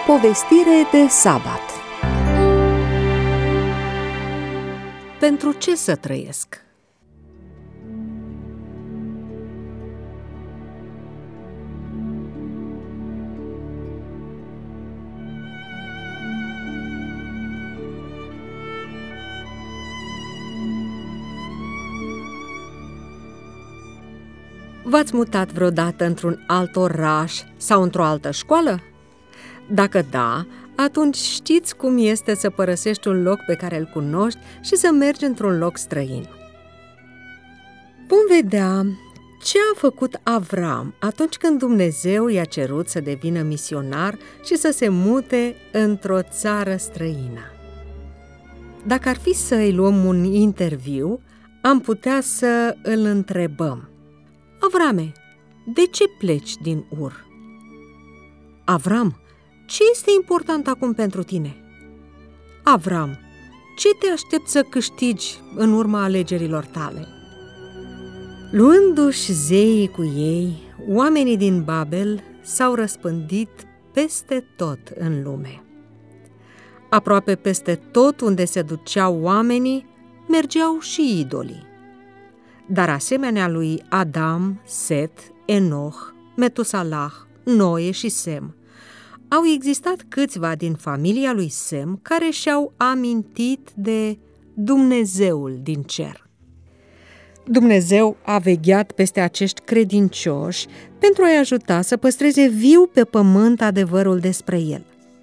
Povestire de sabat. Pentru ce să trăiesc? V-ați mutat vreodată într-un alt oraș sau într-o altă școală? Dacă da, atunci știți cum este să părăsești un loc pe care îl cunoști și să mergi într-un loc străin. Vom vedea ce a făcut Avram atunci când Dumnezeu i-a cerut să devină misionar și să se mute într-o țară străină. Dacă ar fi să-i luăm un interviu, am putea să îl întrebăm: Avrame, de ce pleci din Ur? Avram, ce este important acum pentru tine? Avram, ce te aștepți să câștigi în urma alegerilor tale? Luându-și zeii cu ei, oamenii din Babel s-au răspândit peste tot în lume. Aproape peste tot unde se duceau oamenii, mergeau și idolii. Dar asemenea lui Adam, Set, Enoch, Metusalah, Noe și Sem, au existat câțiva din familia lui Sem care și-au amintit de Dumnezeul din cer. Dumnezeu a vegheat peste acești credincioși pentru a-i ajuta să păstreze viu pe pământ adevărul despre el.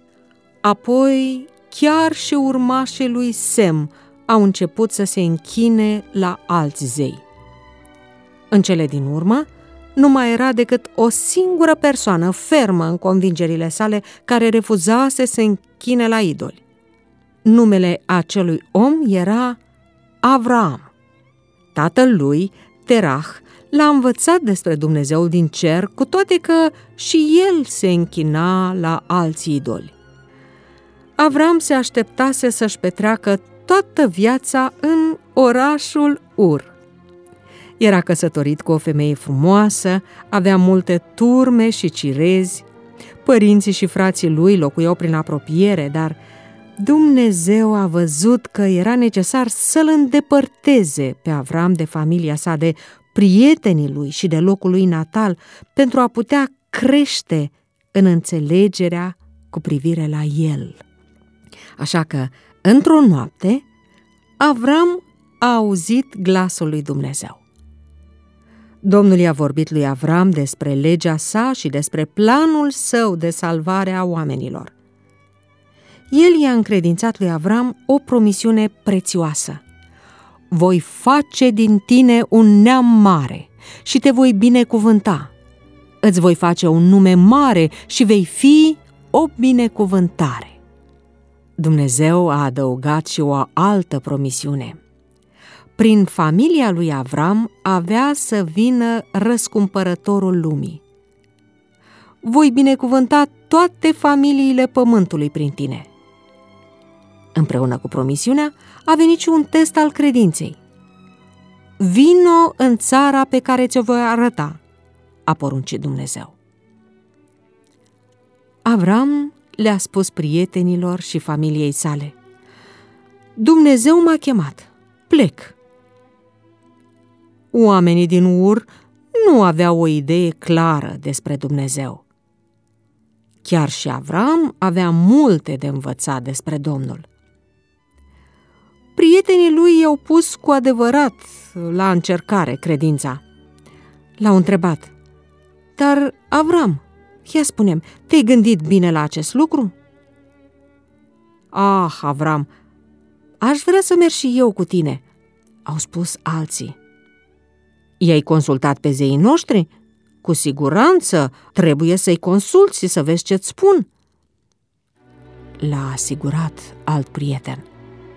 Apoi, chiar și urmașii lui Sem au început să se închine la alți zei. În cele din urmă, nu mai era decât o singură persoană fermă în convingerile sale care refuza să se închine la idoli. Numele acelui om era Avram. Tatăl lui, Terah, l-a învățat despre Dumnezeul din cer, cu toate că și el se închina la alți idoli. Avram se așteptase să-și petreacă toată viața în orașul Ur. Era căsătorit cu o femeie frumoasă, avea multe turme și cirezi, părinții și frații lui locuiau prin apropiere, dar Dumnezeu a văzut că era necesar să-l îndepărteze pe Avram de familia sa, de prietenii lui și de locul lui natal, pentru a putea crește în înțelegerea cu privire la el. Așa că, într-o noapte, Avram a auzit glasul lui Dumnezeu. Domnul i-a vorbit lui Avram despre legea sa și despre planul său de salvare a oamenilor. El i-a încredințat lui Avram o promisiune prețioasă: voi face din tine un neam mare și te voi binecuvânta. Îți voi face un nume mare și vei fi o binecuvântare. Dumnezeu a adăugat și o altă promisiune. Prin familia lui Avram avea să vină răscumpărătorul lumii. Voi binecuvânta toate familiile pământului prin tine. Împreună cu promisiunea a venit și un test al credinței. Vino în țara pe care ți-o voi arăta, a poruncit Dumnezeu. Avram le-a spus prietenilor și familiei sale: Dumnezeu m-a chemat, plec. Oamenii din Ur nu aveau o idee clară despre Dumnezeu. Chiar și Avram avea multe de învățat despre Domnul. Prietenii lui i-au pus cu adevărat la încercare credința. L-au întrebat: dar Avram, ia spune-mi, te-ai gândit bine la acest lucru? Ah, Avram, aș vrea să merg și eu cu tine, au spus alții. I-ai consultat pe zeii noștri? Cu siguranță trebuie să-i consulți și să vezi ce-ți spun, l-a asigurat alt prieten.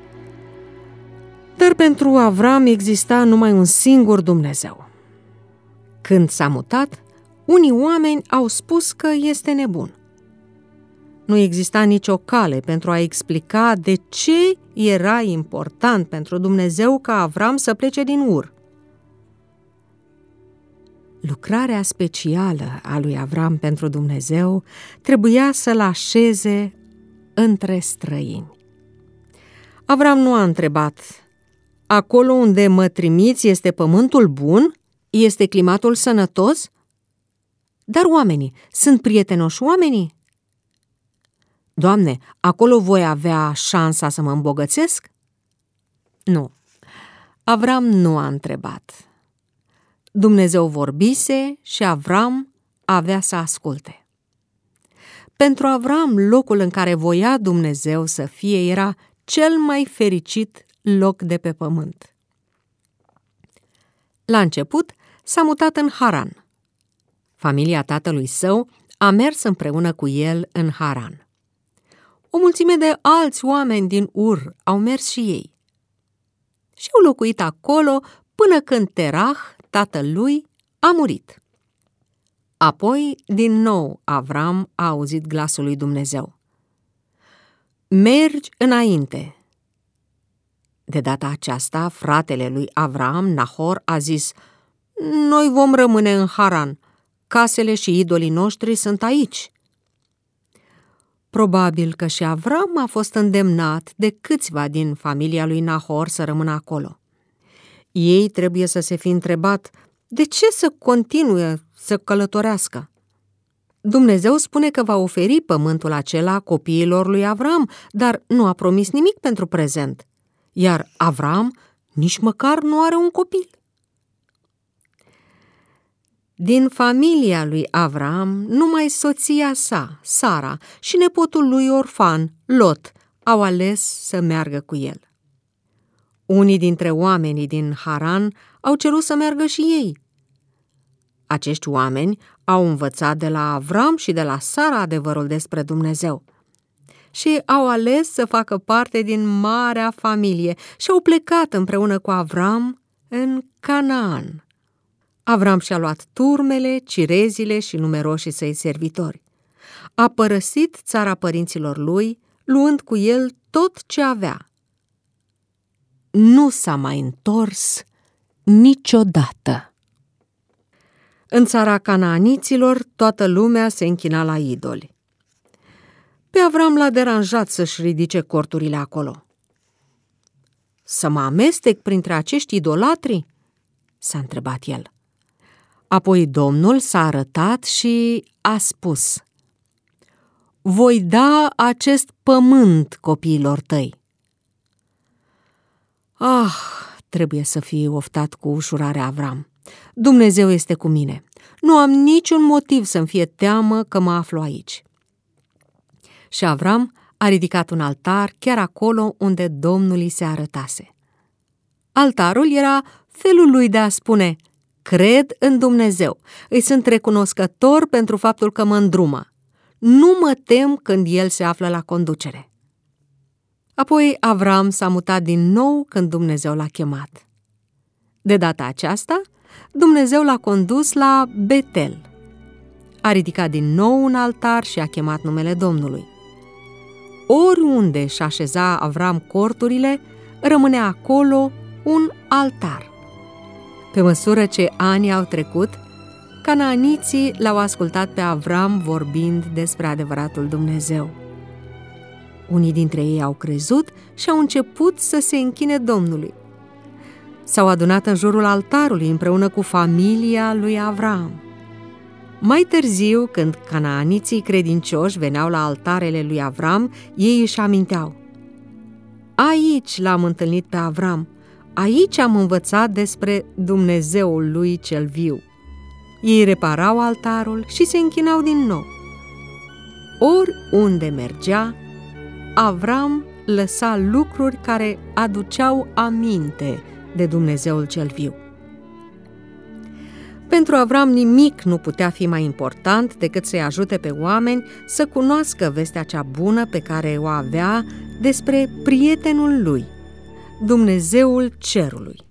Dar pentru Avram exista numai un singur Dumnezeu. Când s-a mutat, unii oameni au spus că este nebun. Nu exista nicio cale pentru a explica de ce era important pentru Dumnezeu ca Avram să plece din Ur. Lucrarea specială a lui Avram pentru Dumnezeu trebuia să-l așeze între străini. Avram nu a întrebat: acolo unde mă trimiți este pământul bun? Este climatul sănătos? Dar oamenii, sunt prietenoși oamenii? Doamne, acolo voi avea șansa să mă îmbogățesc? Nu, Avram nu a întrebat. Dumnezeu vorbise și Avram avea să asculte. Pentru Avram, locul în care voia Dumnezeu să fie era cel mai fericit loc de pe pământ. La început s-a mutat în Haran. Familia tatălui său a mers împreună cu el în Haran. O mulțime de alți oameni din Ur au mers și ei. Și au locuit acolo până când Terah, tatăl lui, a murit. Apoi, din nou, Avram a auzit glasul lui Dumnezeu: mergi înainte. De data aceasta, fratele lui Avram, Nahor, a zis: noi vom rămâne în Haran, casele și idolii noștri sunt aici. Probabil că și Avram a fost îndemnat de câțiva din familia lui Nahor să rămână acolo. Ei trebuie să se fi întrebat: de ce să continue să călătorească? Dumnezeu spune că va oferi pământul acela copiilor lui Avram, dar nu a promis nimic pentru prezent. Iar Avram nici măcar nu are un copil. Din familia lui Avram, numai soția sa, Sara, și nepotul lui orfan, Lot, au ales să meargă cu el. Unii dintre oamenii din Haran au cerut să meargă și ei. Acești oameni au învățat de la Avram și de la Sara adevărul despre Dumnezeu și au ales să facă parte din marea familie și au plecat împreună cu Avram în Canaan. Avram și-a luat turmele, cirezile și numeroșii săi servitori. A părăsit țara părinților lui, luând cu el tot ce avea. Nu s-a mai întors niciodată. În țara canaaniților, toată lumea se închina la idoli. Pe Avram l-a deranjat să-și ridice corturile acolo. Să mă amestec printre acești idolatri? S-a întrebat el. Apoi Domnul s-a arătat și a spus: voi da acest pământ copiilor tăi. Trebuie să fie oftat cu ușurare Avram. Dumnezeu este cu mine. Nu am niciun motiv să-mi fie teamă că mă aflu aici. Și Avram a ridicat un altar chiar acolo unde Domnul îi se arătase. Altarul era felul lui de a spune: cred în Dumnezeu, îi sunt recunoscător pentru faptul că mă îndrumă. Nu mă tem când El se află la conducere. Apoi Avram s-a mutat din nou când Dumnezeu l-a chemat. De data aceasta, Dumnezeu l-a condus la Betel. A ridicat din nou un altar și a chemat numele Domnului. Oriunde și așeza Avram corturile, rămânea acolo un altar. Pe măsură ce anii au trecut, canaaniții l-au ascultat pe Avram vorbind despre adevăratul Dumnezeu. Unii dintre ei au crezut și au început să se închine Domnului. S-au adunat în jurul altarului împreună cu familia lui Avram. Mai târziu, când canaaniții credincioși veneau la altarele lui Avram, ei își aminteau: aici l-am întâlnit pe Avram, aici am învățat despre Dumnezeul lui cel viu. Ei reparau altarul și se închinau din nou. Oriunde mergea, Avram lăsa lucruri care aduceau aminte de Dumnezeul cel viu. Pentru Avram nimic nu putea fi mai important decât să-i ajute pe oameni să cunoască vestea cea bună pe care o avea despre prietenul lui, Dumnezeul cerului.